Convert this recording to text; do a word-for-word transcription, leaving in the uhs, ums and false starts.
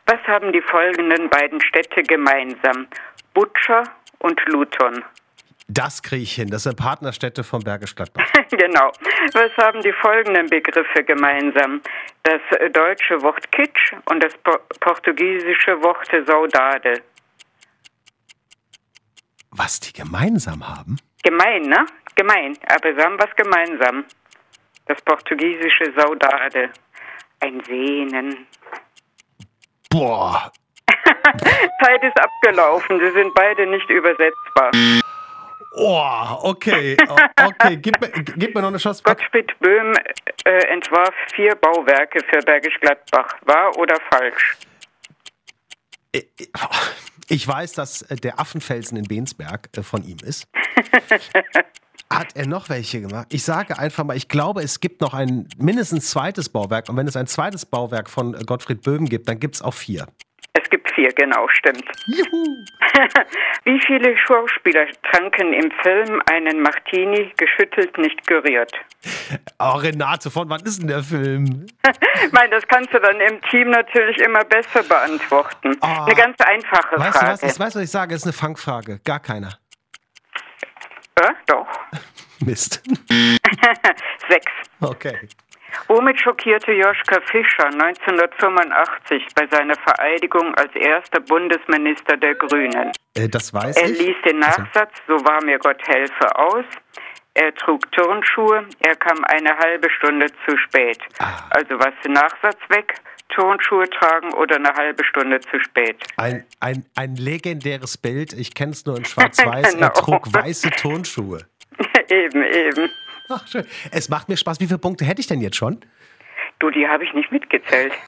Was haben die folgenden beiden Städte gemeinsam? Butscha und Luton. Das kriege ich hin. Das sind Partnerstädte von Bergisch Gladbach. Genau. Was haben die folgenden Begriffe gemeinsam? Das deutsche Wort Kitsch und das po- portugiesische Wort Saudade. Was die gemeinsam haben? Gemein, ne? Gemein. Aber sie haben was gemeinsam. Das portugiesische Saudade. Ein Sehnen. Boah. Zeit ist abgelaufen. Sie sind beide nicht übersetzbar. Oh, okay. Okay, gib mir, gib mir noch eine Chance. Gottfried Böhm äh, entwarf vier Bauwerke für Bergisch Gladbach. Wahr oder falsch? Ich weiß, dass der Affenfelsen in Bensberg von ihm ist. Hat er noch welche gemacht? Ich sage einfach mal, ich glaube, es gibt noch ein mindestens zweites Bauwerk. Und wenn es ein zweites Bauwerk von Gottfried Böhm gibt, dann gibt es auch vier. Es gibt vier, genau, stimmt. Juhu! Wie viele Schauspieler tranken im Film einen Martini, geschüttelt, nicht gerührt? Oh, Renate, von wann ist denn der Film? Ich meine, das kannst du dann im Team natürlich immer besser beantworten. Oh. Eine ganz einfache Weißt Frage. du was? Ich weiß, was ich sage. Es ist eine Fangfrage. Gar keiner. Ja, doch. Mist. Sechs. Okay. Womit schockierte Joschka Fischer neunzehnhundertfünfundachtzig bei seiner Vereidigung als erster Bundesminister der Grünen? Äh, das weiß Er ich. ließ den Nachsatz, so wahr mir Gott helfe, aus. Er trug Turnschuhe. Er kam eine halbe Stunde zu spät. Ah. Also was, den Nachsatz weg, Turnschuhe tragen oder eine halbe Stunde zu spät? Ein, ein, ein legendäres Bild. Ich kenne es nur in Schwarz-Weiß. Genau. Er trug weiße Turnschuhe. Eben, eben. Ach, schön. Es macht mir Spaß. Wie viele Punkte hätte ich denn jetzt schon? Du, die habe ich nicht mitgezählt.